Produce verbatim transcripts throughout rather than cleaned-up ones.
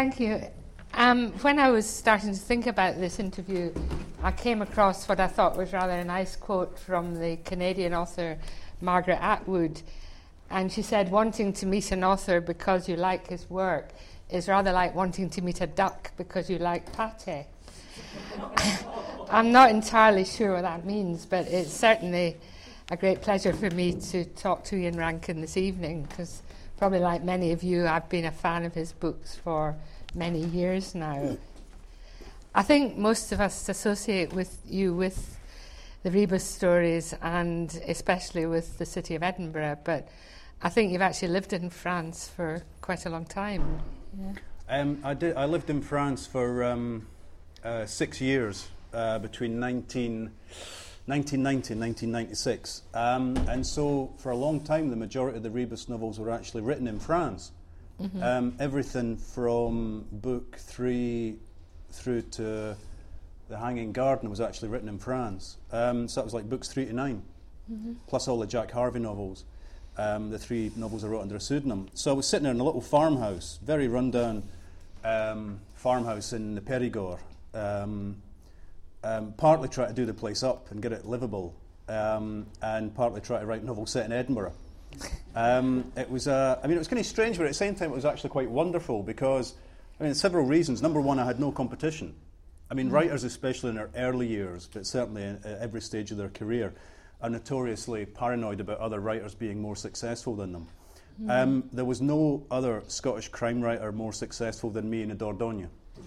Thank you. Um, when I was starting to think about this interview, I came across what I thought was rather a nice quote from the Canadian author Margaret Atwood. And she said, wanting to meet an author because you like his work is rather like wanting to meet a duck because you like pate. I'm not entirely sure what that means, but it's certainly a great pleasure for me to talk to Ian Rankin this evening, because probably like many of you, I've been a fan of his books for many years now. I think most of us associate with you with the Rebus stories, and especially with the city of Edinburgh, but I think you've actually lived in France for quite a long time. Yeah. Um, I did. I lived in France for um, uh, six years, uh, between nineteen ninety and nineteen ninety-six. Um, and so for a long time, the majority of the Rebus novels were actually written in France. Mm-hmm. Um, everything from book three through to The Hanging Garden was actually written in France. Um, so that was like books three to nine, mm-hmm. plus all the Jack Harvey novels. Um, the three novels I wrote under a pseudonym. So I was sitting there in a little farmhouse, very rundown um, farmhouse in the Périgord, um, um, partly trying to do the place up and get it livable, um, and partly trying to write novels set in Edinburgh. Um, it was, uh, I mean, it was kind of strange, but at the same time, it was actually quite wonderful because, I mean, several reasons. Number one, I had no competition. I mean, mm. writers, especially in their early years, but certainly at every stage of their career, are notoriously paranoid about other writers being more successful than them. Mm. Um, there was no other Scottish crime writer more successful than me in the Dordogne.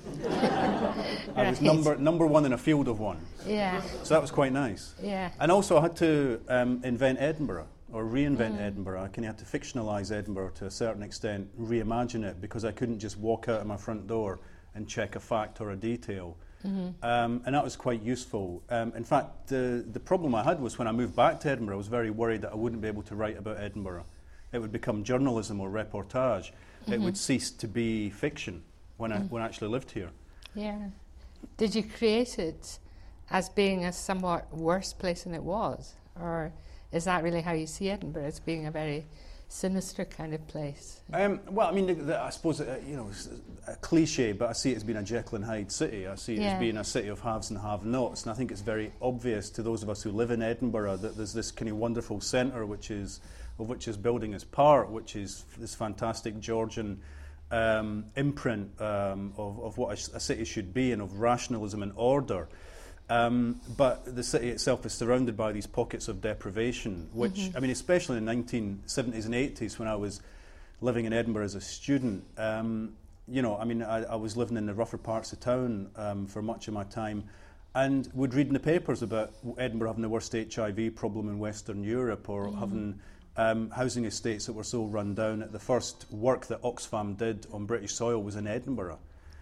I was number number one in a field of one. Yeah. So that was quite nice. Yeah. And also I had to um, invent Edinburgh, or reinvent mm. Edinburgh. I kind of had to fictionalise Edinburgh to a certain extent, reimagine it, because I couldn't just walk out of my front door and check a fact or a detail. Mm-hmm. Um, and that was quite useful. Um, in fact, the, the problem I had was when I moved back to Edinburgh, I was very worried that I wouldn't be able to write about Edinburgh. It would become journalism or reportage. Mm-hmm. It would cease to be fiction when mm. I when I actually lived here. Yeah. Did you create it as being a somewhat worse place than it was? Or is that really how you see Edinburgh, as being a very sinister kind of place? Um, well, I mean, the, the, I suppose, uh, you know, it's a cliche, but I see it as being a Jekyll and Hyde city. I see it yeah. as being a city of haves and have-nots, and I think it's very obvious to those of us who live in Edinburgh that there's this kind of wonderful centre, which is, of which is building its part, which is this fantastic Georgian um, imprint um, of, of what a, a city should be, and of rationalism and order. Um, but the city itself is surrounded by these pockets of deprivation, which, mm-hmm. I mean, especially in the nineteen seventies and eighties when I was living in Edinburgh as a student, um, you know, I mean, I, I was living in the rougher parts of town um, for much of my time, and would read in the papers about Edinburgh having the worst H I V problem in Western Europe, or mm-hmm. having um, housing estates that were so run down. The first work that Oxfam did on British soil was in Edinburgh.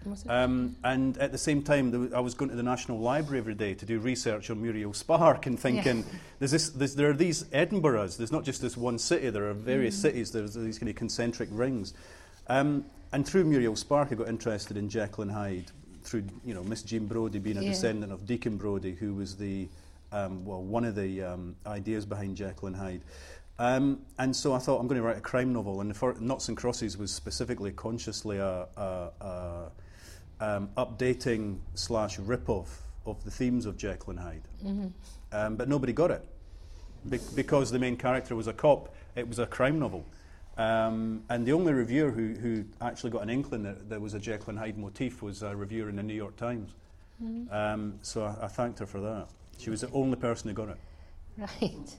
Um, and at the same time, w- I was going to the National Library every day to do research on Muriel Spark, and thinking, yeah. there's this, there's, there are these Edinburghs, there's not just this one city, there are various mm. cities, there's these kind of concentric rings. Um, and through Muriel Spark, I got interested in Jekyll and Hyde, through, you know, Miss Jean Brodie being a yeah. descendant of Deacon Brodie, who was the, um, well, one of the um, ideas behind Jekyll and Hyde. Um, and so I thought, I'm going to write a crime novel, and the fir- Noughts and Crosses was specifically, consciously a, a, a Um, updating slash rip-off of the themes of Jekyll and Hyde. Mm-hmm. Um, but nobody got it. Be- because the main character was a cop, it was a crime novel. Um, and the only reviewer who, who actually got an inkling that there was a Jekyll and Hyde motif was a reviewer in the New York Times. Mm-hmm. Um, so I, I thanked her for that. She was the only person who got it. Right.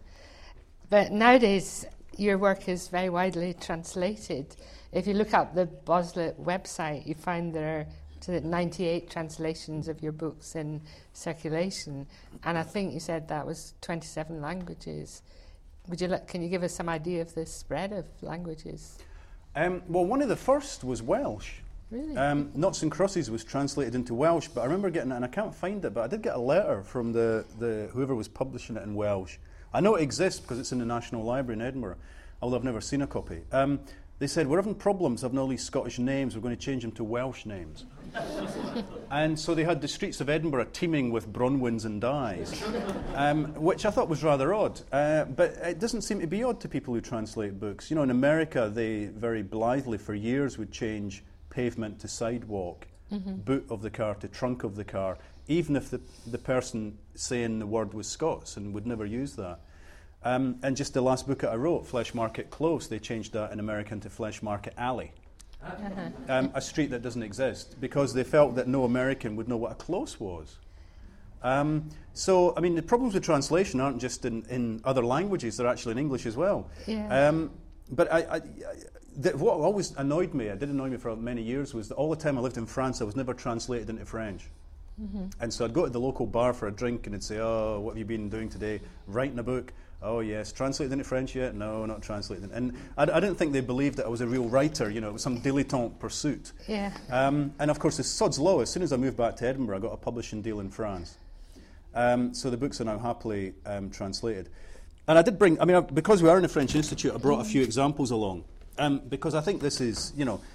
But nowadays, your work is very widely translated. If you look up the Boslet website, you find there are ninety-eight translations of your books in circulation, and I think you said that was twenty-seven languages. Would you let, can you give us some idea of the spread of languages? Um, well, one of the first was Welsh. Really? Um, Noughts and Crosses was translated into Welsh, but I remember getting it, and I can't find it, but I did get a letter from the, the whoever was publishing it in Welsh. I know it exists because it's in the National Library in Edinburgh, although I've never seen a copy. Um, They said, we're having problems having all these Scottish names, we're going to change them to Welsh names. And so they had the streets of Edinburgh teeming with Bronwyns and Dyes, um, which I thought was rather odd. Uh, but it doesn't seem to be odd to people who translate books. You know, in America, they very blithely for years would change pavement to sidewalk, mm-hmm. boot of the car to trunk of the car, even if the, the person saying the word was Scots and would never use that. Um, and just the last book that I wrote, Flesh Market Close, they changed that in America into Flesh Market Alley. Uh-huh. Um, a street that doesn't exist, because they felt that no American would know what a close was. Um, so, I mean, the problems with translation aren't just in, in other languages, they're actually in English as well. Yeah. Um, but I, I, I, the, what always annoyed me, it did annoy me for many years, was that all the time I lived in France, I was never translated into French. Mm-hmm. And so I'd go to the local bar for a drink and it'd say, oh, what have you been doing today? Writing a book. Oh, yes. Translated into French yet? No, not translated. And I, I didn't think they believed that I was a real writer, you know, it was some dilettante pursuit. Yeah. Um, and of course, the sod's law, as soon as I moved back to Edinburgh, I got a publishing deal in France. Um, so the books are now happily um, translated. And I did bring, I mean, I, because we are in the French Institute, I brought a few examples along. Um, because I think this is, you know,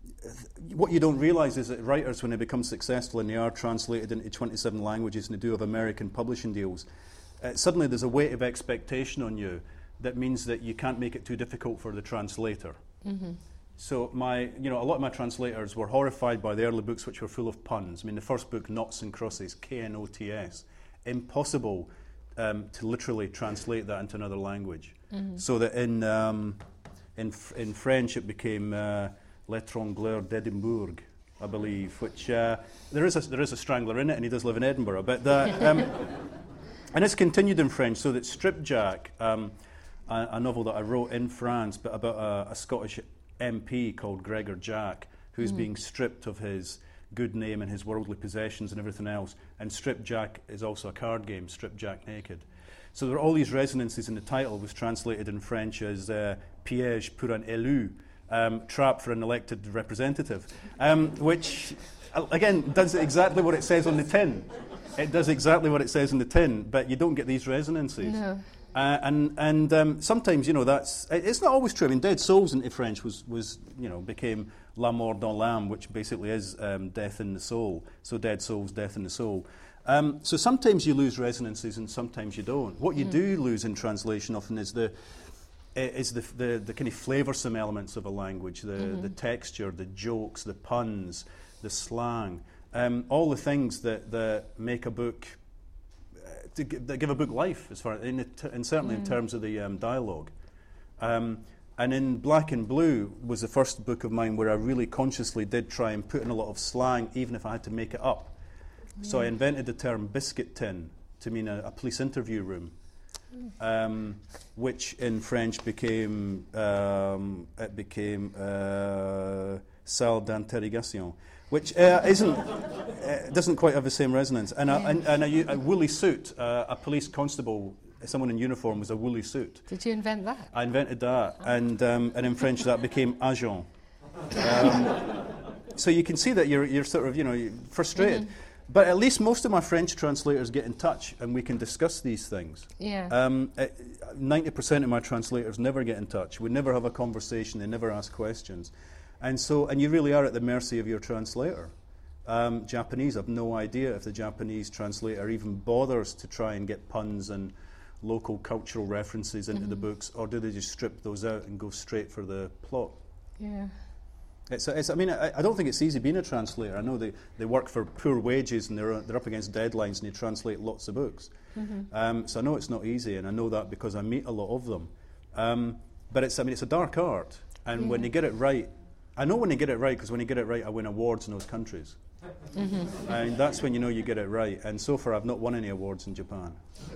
what you don't realise is that writers, when they become successful and they are translated into twenty-seven languages and they do have American publishing deals, uh, suddenly there's a weight of expectation on you that means that you can't make it too difficult for the translator. Mm-hmm. So my, you know, a lot of my translators were horrified by the early books which were full of puns. I mean, the first book, Knots and Crosses, K N O T S, impossible um, to literally translate that into another language. Mm-hmm. So that in um, in f- in French it became uh, L'Étrangleur d'Edimbourg, I believe, which uh, there is a there is a strangler in it, and he does live in Edinburgh. But that, um, and it's continued in French, so that Stripjack, um, a, a novel that I wrote in France, but about a, a Scottish M P called Gregor Jack, who's mm. being stripped of his good name and his worldly possessions and everything else. And Stripjack is also a card game, Stripjack Naked. So there are all these resonances, and the title was translated in French as uh, Piège pour un élu, um, trap for an elected representative, um, which, again, does exactly what it says on the tin. It does exactly what it says in the tin, but you don't get these resonances. No. Uh, and and um, sometimes, you know, that's it, it's not always true. I mean, Dead Souls into French was, was you know, became La Mort dans l'âme, which basically is um, death in the soul. So Dead Souls, death in the soul. Um, so sometimes you lose resonances and sometimes you don't. What you mm. do lose in translation often is the is the the, the kind of flavoursome elements of a language, the mm-hmm. the texture, the jokes, the puns, the slang, um, all the things that, that make a book. To g- that give a book life, as far in it, and certainly mm. in terms of the um, dialogue. Um, and in Black and Blue was the first book of mine where I really consciously did try and put in a lot of slang, even if I had to make it up. Mm. So I invented the term biscuit tin to mean a, a police interview room, mm. um, which in French became um, it became uh, salle d'interrogation. Which uh, isn't, uh, doesn't quite have the same resonance. And, yeah. a, and, and a, a woolly suit, uh, a police constable, someone in uniform was a woolly suit. Did you invent that? I invented that, oh. and um, and in French that became agent. Um, so you can see that you're you're sort of you know you're frustrated, mm-hmm. but at least most of my French translators get in touch and we can discuss these things. Yeah. Um, ninety percent of my translators never get in touch. We never have a conversation. They never ask questions. And so, and you really are at the mercy of your translator. Um, Japanese, I've no idea if the Japanese translator even bothers to try and get puns and local cultural references into mm-hmm. the books, or do they just strip those out and go straight for the plot? Yeah. It's, it's, I mean, I, I don't think it's easy being a translator. I know they, they work for poor wages and they're, they're up against deadlines and they translate lots of books. Mm-hmm. Um, so I know it's not easy, and I know that because I meet a lot of them. Um, but it's, I mean, it's a dark art, and yeah. when you get it right, I know when you get it right, because when you get it right, I win awards in those countries. Mm-hmm. And that's when you know you get it right. And so far, I've not won any awards in Japan.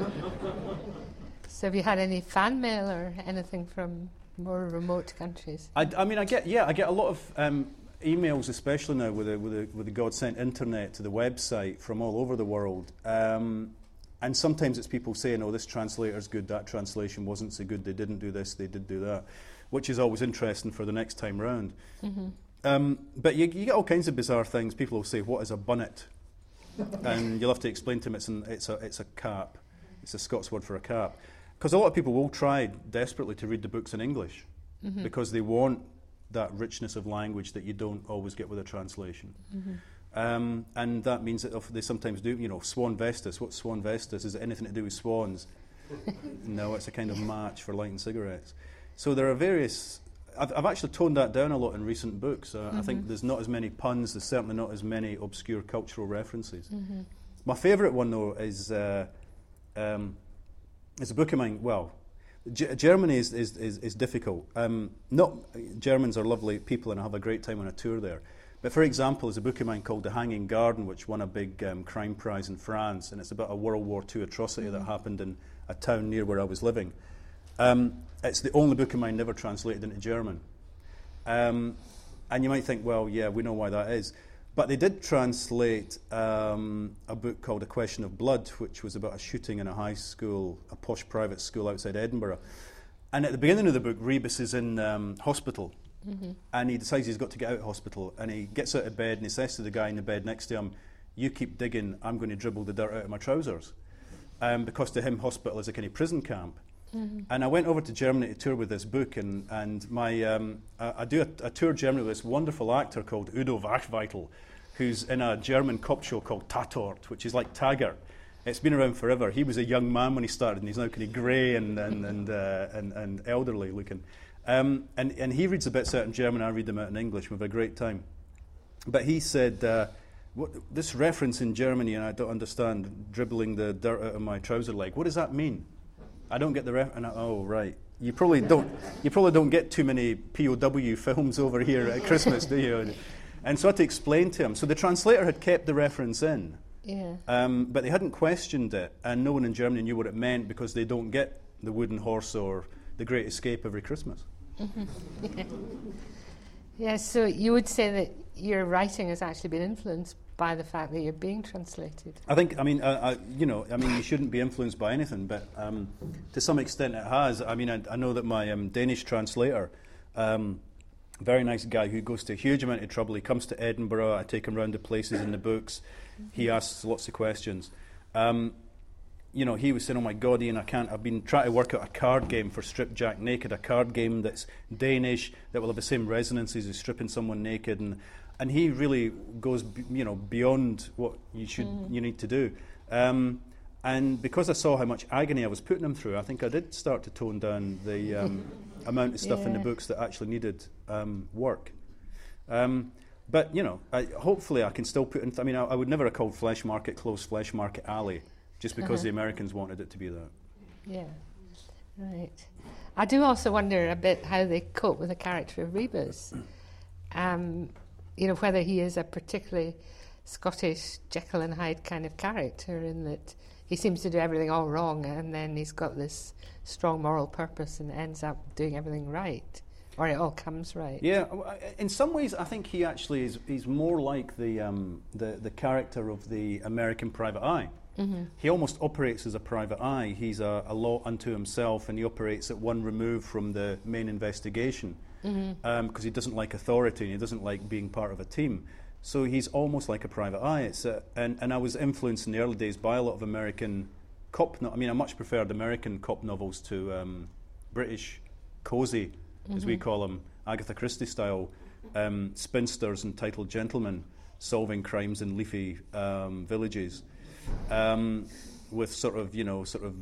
So have you had any fan mail or anything from more remote countries? I, I mean, I get, yeah, I get a lot of um, emails, especially now with the, with the, with the God-sent internet to the website from all over the world. Um, and sometimes it's people saying, oh, this translator's good, that translation wasn't so good, they didn't do this, they did do that, which is always interesting for the next time round. Mm-hmm. Um, but you, you get all kinds of bizarre things. People will say, what is a bunnet? And you'll have to explain to them it's, an, it's, a, it's a cap. It's a Scots word for a cap. Because a lot of people will try desperately to read the books in English mm-hmm. because they want that richness of language that you don't always get with a translation. Mm-hmm. Um, and that means that they sometimes do, you know, Swan Vestas. What's Swan Vestas? Is it anything to do with swans? No, it's a kind of match for lighting cigarettes. So there are various I've, I've actually toned that down a lot in recent books. Uh, mm-hmm. I think there's not as many puns, there's certainly not as many obscure cultural references. Mm-hmm. My favourite one, though, is, uh, um, is a book of mine, well, G- Germany is, is, is, is difficult. Um, not Germans are lovely people and I have a great time on a tour there. But for example, there's a book of mine called The Hanging Garden, which won a big um, crime prize in France, and it's about a World War Two atrocity mm-hmm. that happened in a town near where I was living. Um, it's the only book of mine never translated into German. Um, and you might think, well, yeah, we know why that is. But they did translate um, a book called A Question of Blood, which was about a shooting in a high school, a posh private school outside Edinburgh. And at the beginning of the book, Rebus is in um, hospital. Mm-hmm. And he decides he's got to get out of hospital, and he gets out of bed and he says to the guy in the bed next to him, you keep digging, I'm going to dribble the dirt out of my trousers. Um, because to him, hospital is a kind of prison camp. Mm-hmm. And I went over to Germany to tour with this book, and, and my um, I, I do a, a tour Germany with this wonderful actor called Udo Wachweitel, who's in a German cop show called Tatort, which is like Taggart. It's been around forever. He was a young man when he started, and he's now kind of grey and, and, and, uh, and, and elderly looking. Um, and, and he reads the bits out in German, I read them out in English. We have a great time. But he said, uh, what, this reference in Germany, and I don't understand, dribbling the dirt out of my trouser leg, what does that mean? I don't get the ref. And I, oh, right. You probably don't. You probably don't get too many P O W films over here at Christmas, do you? And so I had to explain to him. So the translator had kept the reference in, yeah. um, but they hadn't questioned it, and no one in Germany knew what it meant because they don't get the wooden horse or The Great Escape every Christmas. Mm-hmm. yeah. yeah. So you would say that your writing has actually been influenced by the fact that you're being translated. I think, I mean, uh, I, you know, I mean, you shouldn't be influenced by anything, but um, to some extent it has. I mean, I, I know that my um, Danish translator, um, very nice guy who goes to a huge amount of trouble. He comes to Edinburgh. I take him around the places in the books. He asks lots of questions. Um, you know, he was saying, "Oh my God, Ian, I can't. I've been trying to work out a card game for Strip Jack Naked, a card game that's Danish that will have the same resonances as stripping someone naked." And and he really goes, b- you know, beyond what you should mm. you need to do. Um, and because I saw how much agony I was putting him through, I think I did start to tone down the um, amount of stuff yeah. in the books that actually needed um, work. Um, but you know, I, hopefully I can still put in. Th- I mean, I, I would never have called Flesh Market Close Flesh Market Alley. Just because uh-huh. the Americans wanted it to be that. Yeah, right. I do also wonder a bit how they cope with the character of Rebus. Um, you know, whether he is a particularly Scottish Jekyll and Hyde kind of character in that he seems to do everything all wrong and then he's got this strong moral purpose and ends up doing everything right. Or it all comes right. Yeah, in some ways I think he actually is he's more like the, um, the, the character of the American Private Eye. Mm-hmm. He almost operates as a private eye. He's a, a law unto himself, and he operates at one remove from the main investigation because mm-hmm. um, he doesn't like authority and he doesn't like being part of a team. So he's almost like a private eye. It's a, and, and I was influenced in the early days by a lot of American cop. No- I mean, I much preferred American cop novels to um, British cozy, mm-hmm. as we call them, Agatha Christie style um, spinsters and titled gentlemen solving crimes in leafy um, villages. Um, with sort of, you know, sort of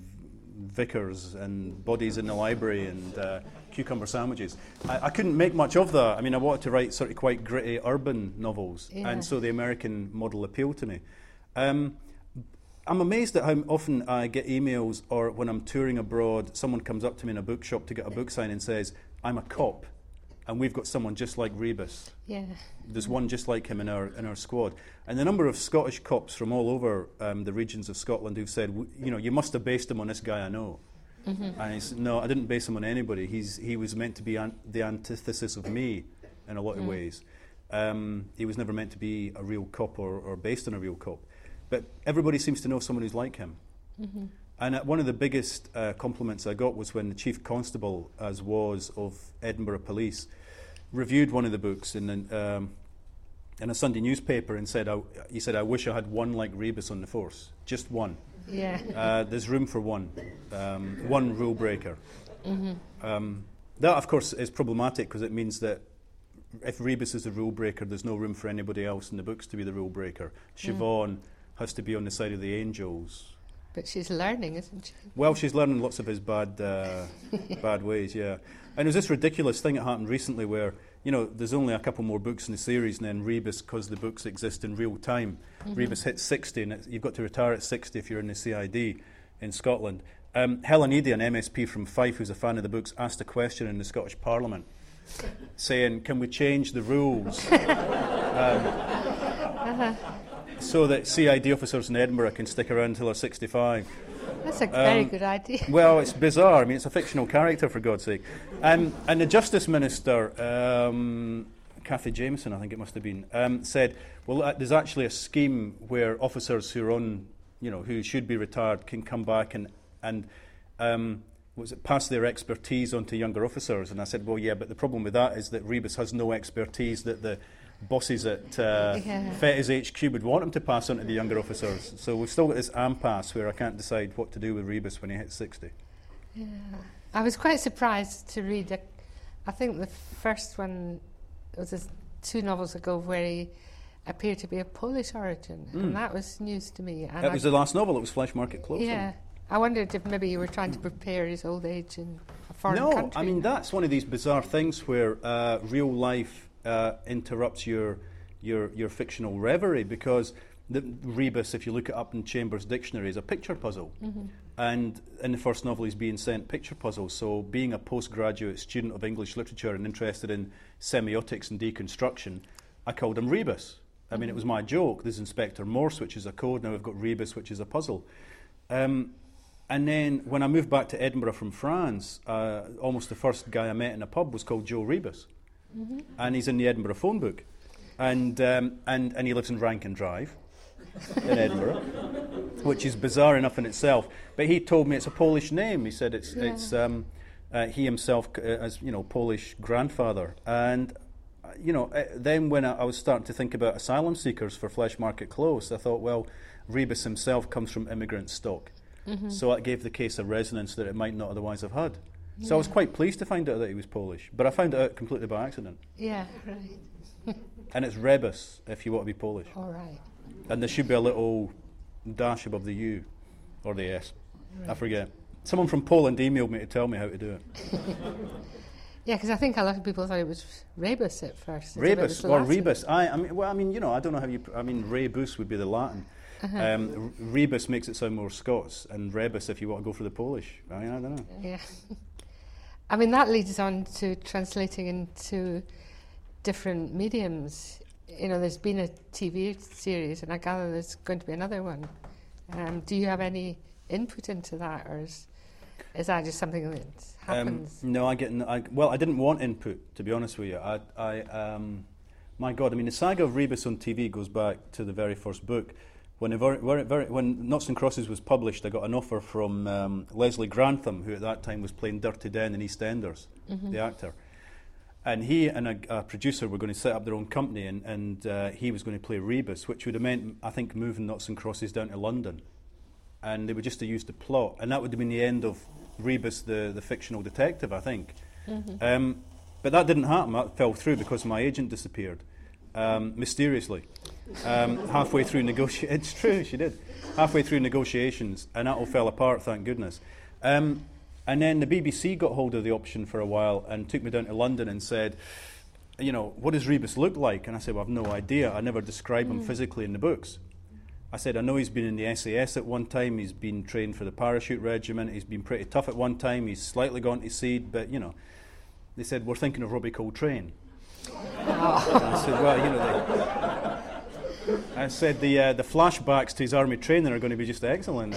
vicars and bodies in the library and uh, cucumber sandwiches. I, I couldn't make much of that. I mean, I wanted to write sort of quite gritty urban novels, yeah. and so the American model appealed to me. Um, I'm amazed at how often I get emails, or when I'm touring abroad, someone comes up to me in a bookshop to get a book signed and says, "I'm a cop, and we've got someone just like Rebus." Yeah. There's one just like him in our in our squad. And the number of Scottish cops from all over um, the regions of Scotland who've said, you know, you must have based him on this guy I know. Mm-hmm. And he said, no, I didn't base him on anybody. He's He was meant to be an- the antithesis of me in a lot mm. of ways. Um, he was never meant to be a real cop or, or based on a real cop. But everybody seems to know someone who's like him. Mm-hmm. And uh, one of the biggest uh, compliments I got was when the chief constable, as was, of Edinburgh Police, reviewed one of the books in an, um, in a Sunday newspaper and said, I, he said, "I wish I had one like Rebus on the force, just one." Yeah. Uh, there's room for one, um, one rule breaker. Mm-hmm. Um, that, of course, is problematic because it means that if Rebus is the rule breaker, there's no room for anybody else in the books to be the rule breaker. Siobhan mm. has to be on the side of the angels. But she's learning, isn't she? Well, she's learning lots of his bad uh, bad ways, yeah. And there's this ridiculous thing that happened recently where, you know, there's only a couple more books in the series, and then Rebus, because the books exist in real time, mm-hmm. Rebus hits sixty, and it's, you've got to retire at sixty if you're in the C I D in Scotland. Um, Helen Eady, an M S P from Fife, who's a fan of the books, asked a question in the Scottish Parliament, saying, can we change the rules um, uh-huh. so that C I D officers in Edinburgh can stick around until they're sixty-five? That's a very um, good idea. Well, it's bizarre. I mean, it's a fictional character, for God's sake. Um, and the Justice Minister, um, Cathy Jameson, I think it must have been, um, said, well, uh, there's actually a scheme where officers who are on, you know, who should be retired can come back and, and um, was it pass their expertise on to younger officers. And I said, well, yeah, but the problem with that is that Rebus has no expertise that the bosses at uh, yeah. Fettes H Q would want him to pass on to the younger officers. So we've still got this impasse where I can't decide what to do with Rebus when he hits sixty. Yeah. I was quite surprised to read, a, I think the first one was a, two novels ago where he appeared to be of Polish origin, mm. and that was news to me. And that was the last novel, it was Flesh Market Close. Yeah. I wondered if maybe you were trying to prepare his old age in a foreign no, country. No, I mean, that's one of these bizarre things where uh, real life uh, interrupts your, your your fictional reverie, because the Rebus, if you look it up in Chambers' dictionary, is a picture puzzle. Mm-hmm. And in the first novel, he's being sent picture puzzles. So being a postgraduate student of English literature and interested in semiotics and deconstruction, I called him Rebus. I mean, it was my joke. There's Inspector Morse, which is a code. Now we've got Rebus, which is a puzzle. Um, and then when I moved back to Edinburgh from France, uh, almost the first guy I met in a pub was called Joe Rebus. Mm-hmm. And he's in the Edinburgh phone book. And, um, and, and he lives in Rankin Drive in Edinburgh, which is bizarre enough in itself. But he told me it's a Polish name. He said it's, yeah. it's um, uh, he himself uh, as, you know, Polish grandfather. And you know, uh, then when I, I was starting to think about asylum seekers for Flesh Market Close, I thought, well, Rebus himself comes from immigrant stock. Mm-hmm. So that gave the case a resonance that it might not otherwise have had. So yeah. I was quite pleased to find out that he was Polish, but I found it out completely by accident. Yeah, right. And it's Rebus, if you want to be Polish. All right. And there should be a little dash above the U, or the S. Right. I forget. Someone from Poland emailed me to tell me how to do it. Yeah, because I think a lot of people thought it was Rebus at first. Rebus or Rebus. I, I mean, well, I mean, you know, I don't know how you. I mean, Rebus would be the Latin. Uh-huh. Um, Rebus makes it sound more Scots, and Rebus, if you want to go for the Polish. I mean, I don't know. Yeah. I mean, that leads on to translating into different mediums. You know, there's been a T V series, and I gather there's going to be another one. Um, do you have any input into that, or is, is that just something that happens? Um, no, I get. I, well, I didn't want input, to be honest with you. I, I, um, my God, I mean, the saga of Rebus on T V goes back to the very first book. When, very, very, very, when Noughts and Crosses was published, I got an offer from um, Leslie Grantham, who at that time was playing Dirty Den in EastEnders, mm-hmm. the actor. And he and a, a producer were going to set up their own company, and, and uh, he was going to play Rebus, which would have meant, I think, moving Noughts and Crosses down to London. And they were just to use the plot. And that would have been the end of Rebus, the, the fictional detective, I think. Mm-hmm. Um, but that didn't happen. That fell through because my agent disappeared, um, mysteriously. Um, halfway through negotiations. It's true, she did. Halfway through negotiations, and that all fell apart, thank goodness. Um, and then the B B C got hold of the option for a while and took me down to London and said, you know, what does Rebus look like? And I said, well, I've no idea. I never describe mm. him physically in the books. I said, I know he's been in the S A S at one time, he's been trained for the parachute regiment, he's been pretty tough at one time, he's slightly gone to seed, but, you know. They said, we're thinking of Robbie Coltrane. Oh. I said, well, you know, they, I said, the uh, the flashbacks to his army training are going to be just excellent.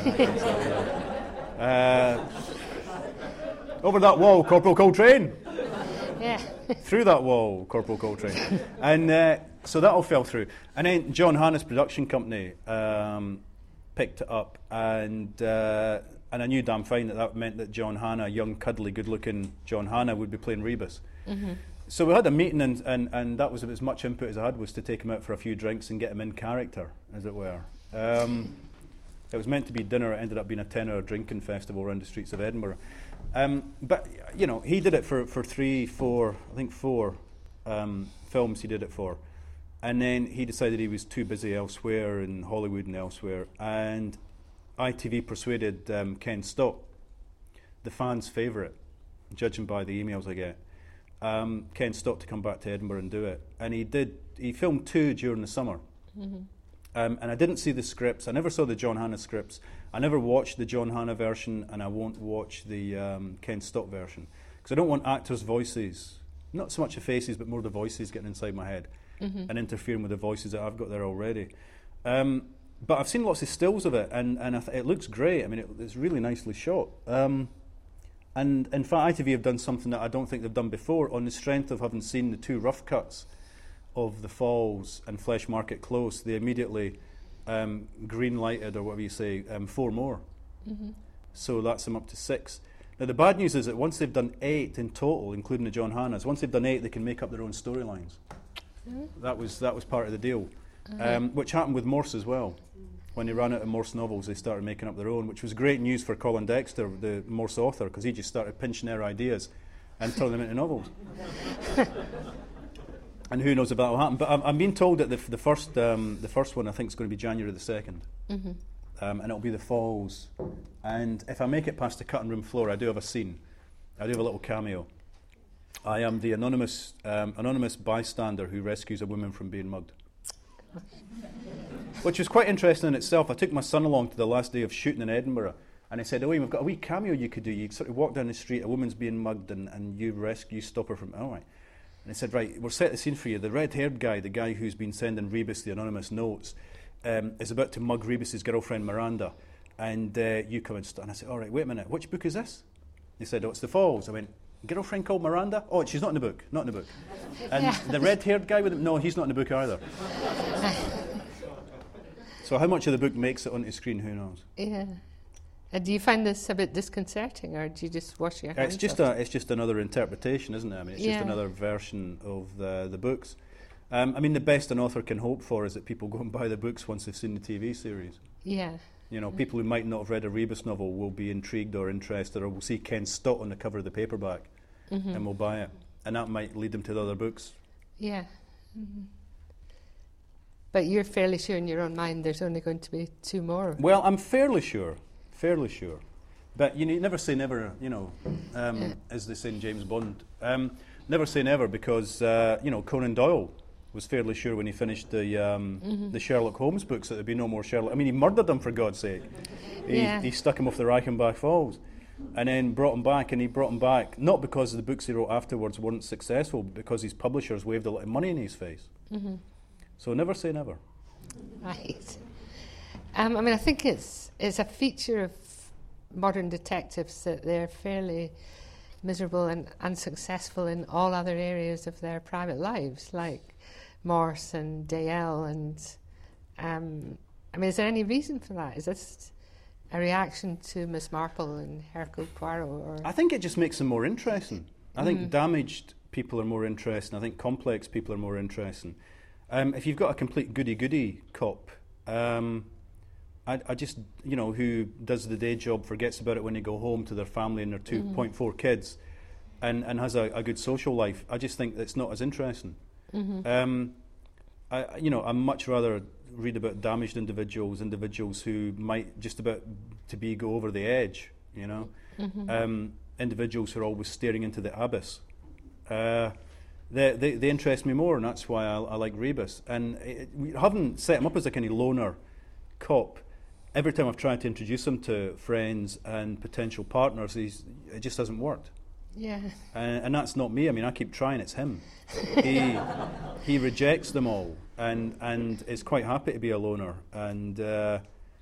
uh, over that wall, Corporal Coltrane. Yeah. Through that wall, Corporal Coltrane. And uh, so that all fell through. And then John Hannah's production company um, picked it up, and uh, and I knew damn fine that that meant that John Hannah, young, cuddly, good-looking John Hannah, would be playing Rebus. Mm-hmm. So we had a meeting, and, and, and that was as much input as I had, was to take him out for a few drinks and get him in character, as it were. Um, it was meant to be dinner. It ended up being a ten-hour drinking festival around the streets of Edinburgh. Um, but, you know, he did it for, for three, four, I think four um, films he did it for. And then he decided he was too busy elsewhere in Hollywood and elsewhere. And I T V persuaded um, Ken Stott, the fans' favourite, judging by the emails I get, um, Ken Stott to come back to Edinburgh and do it. And he did. He filmed two during the summer. Mm-hmm. Um, and I didn't see the scripts. I never saw the John Hannah scripts. I never watched the John Hannah version, and I won't watch the um, Ken Stott version. Because I don't want actors' voices, not so much the faces, but more the voices getting inside my head mm-hmm. and interfering with the voices that I've got there already. Um, but I've seen lots of stills of it, and, and I th- it looks great. I mean, it, it's really nicely shot. Um, and in fact, I T V have done something that I don't think they've done before, on the strength of having seen the two rough cuts of The Falls and Flesh Market Close. They immediately um, green-lighted, or whatever you say, um, four more. Mm-hmm. So that's them up to six. Now, the bad news is that once they've done eight in total, including the John Hannahs, once they've done eight, they can make up their own storylines. Mm-hmm. That was that was part of the deal, uh-huh. um, which happened with Morse as well. When they ran out of Morse novels, they started making up their own, which was great news for Colin Dexter, the Morse author, because he just started pinching their ideas and turning them into novels. And who knows if that will happen? But I'm, I'm being told that the, f- the first um, the first one I think is going to be January the second, mm-hmm. um, and it'll be The Falls. And if I make it past the cutting room floor, I do have a scene. I do have a little cameo. I am the anonymous um, anonymous bystander who rescues a woman from being mugged. Which was quite interesting in itself. I took my son along to the last day of shooting in Edinburgh, and I said, "Oh, we've got a wee cameo you could do. You sort of walk down the street, a woman's being mugged, and, and you rescue, you stop her from." All right. And I said, "Right, we'll set the scene for you. The red-haired guy, the guy who's been sending Rebus the anonymous notes, um, is about to mug Rebus's girlfriend Miranda, and uh, you come and st-. And I said, all right, wait a minute, which book is this?" He said, "Oh, it's The Falls." I went, "Girlfriend called Miranda? Oh, she's not in the book, not in the book." And yeah. The red-haired guy with him, no, he's not in the book either. So how much of the book makes it onto screen, who knows? Yeah. Uh, do you find this a bit disconcerting, or do you just wash your hands? It's just a, it's just another interpretation, isn't it? I mean, it's yeah. just another version of the the books. Um, I mean, the best an author can hope for is that people go and buy the books once they've seen the T V series. Yeah. You know, people who might not have read a Rebus novel will be intrigued or interested, or will see Ken Stott on the cover of the paperback, mm-hmm. and will buy it, and that might lead them to the other books. Yeah. Mm-hmm. But you're fairly sure in your own mind there's only going to be two more. Well, I'm fairly sure. Fairly sure, but you, know, you never say never. You know, um, yeah. as they say in James Bond, um, never say never, because uh, you know, Conan Doyle was fairly sure when he finished the um, mm-hmm. the Sherlock Holmes books that there'd be no more Sherlock. I mean, he murdered them, for God's sake. He, yeah. he stuck him off the Reichenbach Falls, and then brought him back. And he brought him back not because the books he wrote afterwards weren't successful, but because his publishers waved a lot of money in his face. Mm-hmm. So never say never. Right. Um, I mean, I think it's it's a feature of modern detectives that they're fairly miserable and unsuccessful in all other areas of their private lives, like Morse and Dale. And um, I mean, is there any reason for that? Is this a reaction to Miss Marple and Hercule Poirot? Or I think it just makes them more interesting. I mm. think damaged people are more interesting. I think complex people are more interesting. Um, if you've got a complete goody-goody cop, um, I, I just, you know, who does the day job, forgets about it when they go home to their family and their two point four mm-hmm. kids, and, and has a, a good social life, I just think that's not as interesting. Mm-hmm. Um, I, you know, I'd much rather read about damaged individuals, individuals who might just about to be go over the edge, you know, mm-hmm. um, individuals who are always staring into the abyss. Uh, They, they, they interest me more, and that's why I, I like Rebus. And it, we haven't set him up as a kind of loner cop. Every time I've tried to introduce him to friends and potential partners, he's, it just hasn't worked. Yeah. And, and that's not me. I mean, I keep trying. It's him. he he rejects them all, and and is quite happy to be a loner. And uh,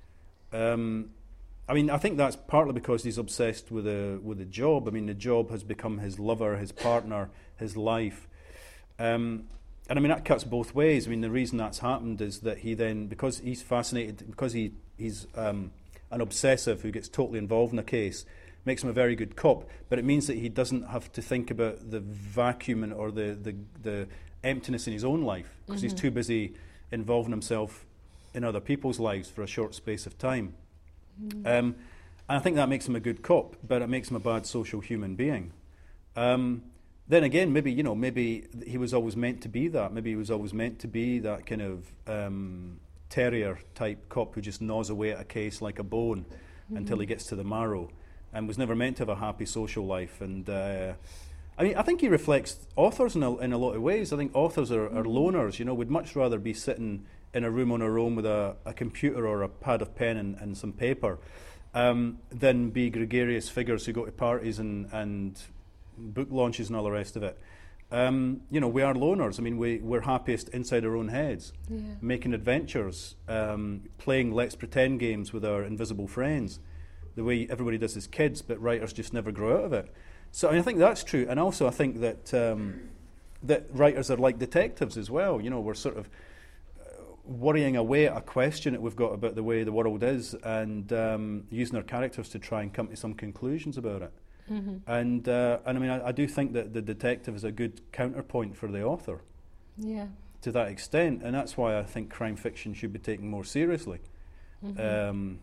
um, I mean, I think that's partly because he's obsessed with a with a job. I mean, the job has become his lover, his partner, his life. Um, and I mean, that cuts both ways. I mean, the reason that's happened is that he then, because he's fascinated, because he, he's um, an obsessive who gets totally involved in a case, makes him a very good cop. But it means that he doesn't have to think about the vacuum and, or the, the, the emptiness in his own life, because mm-hmm. he's too busy involving himself in other people's lives for a short space of time. Mm-hmm. Um, and I think that makes him a good cop, but it makes him a bad social human being. Um, Then again, maybe, you know, maybe he was always meant to be that. Maybe he was always meant to be that kind of um, terrier-type cop who just gnaws away at a case like a bone mm-hmm. until he gets to the marrow, and was never meant to have a happy social life. And uh, I mean, I think he reflects authors in a, in a lot of ways. I think authors are, are loners. You know, would much rather be sitting in a room on our own with a, a computer or a pad of pen and, and some paper um, than be gregarious figures who go to parties and, and book launches and all the rest of it. Um, you know, we are loners. I mean, we, we're happiest inside our own heads, yeah. making adventures, um, playing let's pretend games with our invisible friends, the way everybody does as kids, but writers just never grow out of it. So I, mean, I think that's true. And also I think that um, that writers are like detectives as well. You know, we're sort of uh, worrying away at a question that we've got about the way the world is and um, using our characters to try and come to some conclusions about it. Mm-hmm. And uh, and I mean, I, I do think that the detective is a good counterpoint for the author. Yeah. To that extent, and that's why I think crime fiction should be taken more seriously mm-hmm. um,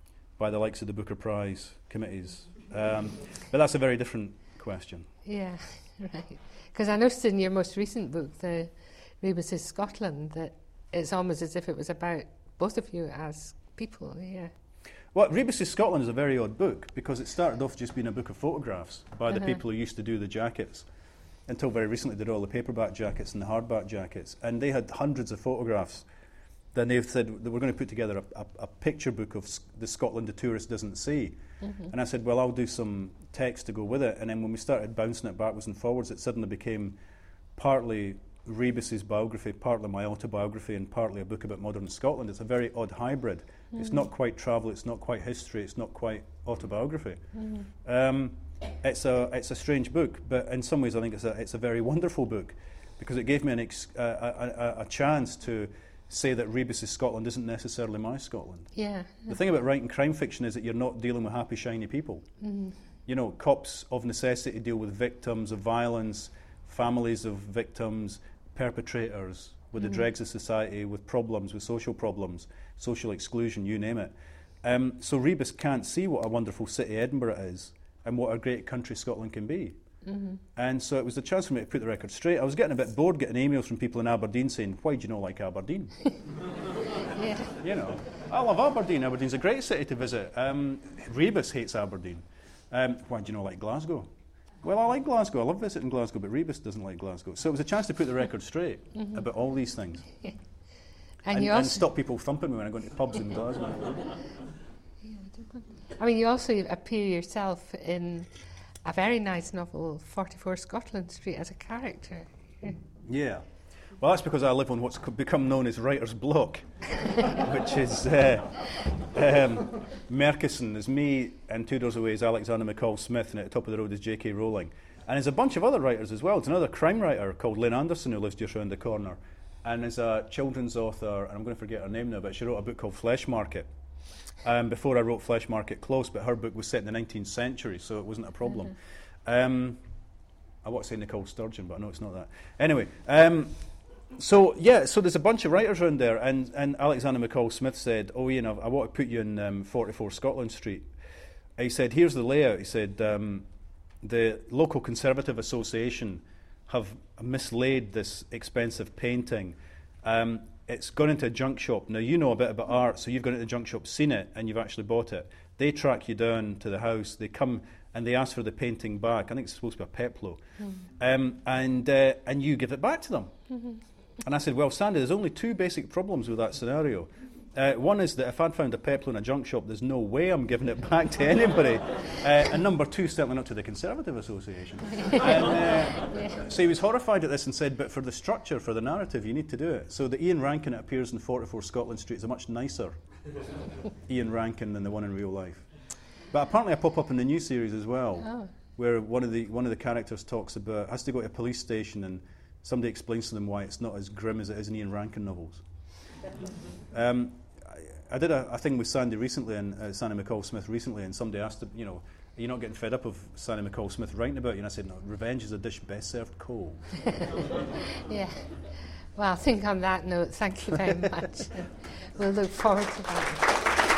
by the likes of the Booker Prize committees. Um, but that's a very different question. Yeah, right. Because I noticed in your most recent book, the Rebus's Scotland, that it's almost as if it was about both of you as people. Yeah. Well, Rebus's Scotland is a very odd book because it started off just being a book of photographs by uh-huh. the people who used to do the jackets, until very recently did all the paperback jackets and the hardback jackets, and they had hundreds of photographs. Then they've said that we're going to put together a, a, a picture book of sc- the Scotland the tourist doesn't see. Mm-hmm. And I said, well, I'll do some text to go with it. And then when we started bouncing it backwards and forwards, it suddenly became partly Rebus's biography, partly my autobiography, and partly a book about modern Scotland. It's a very odd hybrid. Mm-hmm. It's not quite travel, it's not quite history, it's not quite autobiography. Mm-hmm. Um, it's a it's a strange book, but in some ways I think it's a it's a very wonderful book because it gave me an ex- uh, a, a, a chance to say that Rebus's Scotland isn't necessarily my Scotland. Yeah. The thing about writing crime fiction is that you're not dealing with happy, shiny people. Mm. You know, cops of necessity deal with victims of violence, families of victims, perpetrators, with mm. the dregs of society, with problems, with social problems, social exclusion, you name it. Um, so Rebus can't see what a wonderful city Edinburgh is and what a great country Scotland can be. Mm-hmm. And so it was a chance for me to put the record straight. I was getting a bit bored getting emails from people in Aberdeen saying, why do you not like Aberdeen? Yeah. You know, I love Aberdeen. Aberdeen's a great city to visit. Um, Rebus hates Aberdeen. Um, why do you not like Glasgow? Well, I like Glasgow. I love visiting Glasgow, but Rebus doesn't like Glasgow. So it was a chance to put the record straight mm-hmm. about all these things. Yeah. And, and, you and also stop people thumping me when I go into pubs in Glasgow. I mean, you also appear yourself in a very nice novel, forty-four Scotland Street, as a character. Yeah. Well, that's because I live on what's become known as Writer's Block, which is uh, um, Merkison is me, and two doors away is Alexander McCall Smith, and at the top of the road is J K Rowling. And there's a bunch of other writers as well. There's another crime writer called Lynn Anderson who lives just around the corner, and is a children's author, and I'm going to forget her name now, but she wrote a book called Flesh Market. Um, before I wrote Flesh Market Close, but her book was set in the nineteenth century, so it wasn't a problem. Mm-hmm. Um, I want to say Nicole Sturgeon, but I know it's not that. Anyway, um, so yeah, so there's a bunch of writers around there, and, and Alexander McCall Smith said, oh Ian, I, I want to put you in um, forty-four Scotland Street. He said, here's the layout. He said, um, the local Conservative Association have mislaid this expensive painting. Um, It's gone into a junk shop. Now, you know a bit about art, so you've gone into a junk shop, seen it, and you've actually bought it. They track you down to the house. They come and they ask for the painting back. I think it's supposed to be a Peplo. Mm. Um, and uh, and you give it back to them. Mm-hmm. And I said, well, Sandy, there's only two basic problems with that scenario. Uh, one is that if I'd found a Peplo in a junk shop, there's no way I'm giving it back to anybody. Uh, and number two, certainly not to the Conservative Association. and, uh, yeah. So he was horrified at this and said, but for the structure, for the narrative, you need to do it. So the Ian Rankin that appears in forty-four Scotland Street is a much nicer Ian Rankin than the one in real life. But apparently I pop up in the new series as well, oh. where one of the one of the characters talks about, has to go to a police station and somebody explains to them why it's not as grim as it is in Ian Rankin novels. Um, I did a, a thing with Sandy recently, and uh, Sandy McCall Smith recently, and somebody asked, you know, are you not getting fed up of Sandy McCall Smith writing about you? And I said, no, revenge is a dish best served cold. Yeah. Well, I think on that note, thank you very much. We'll look forward to that.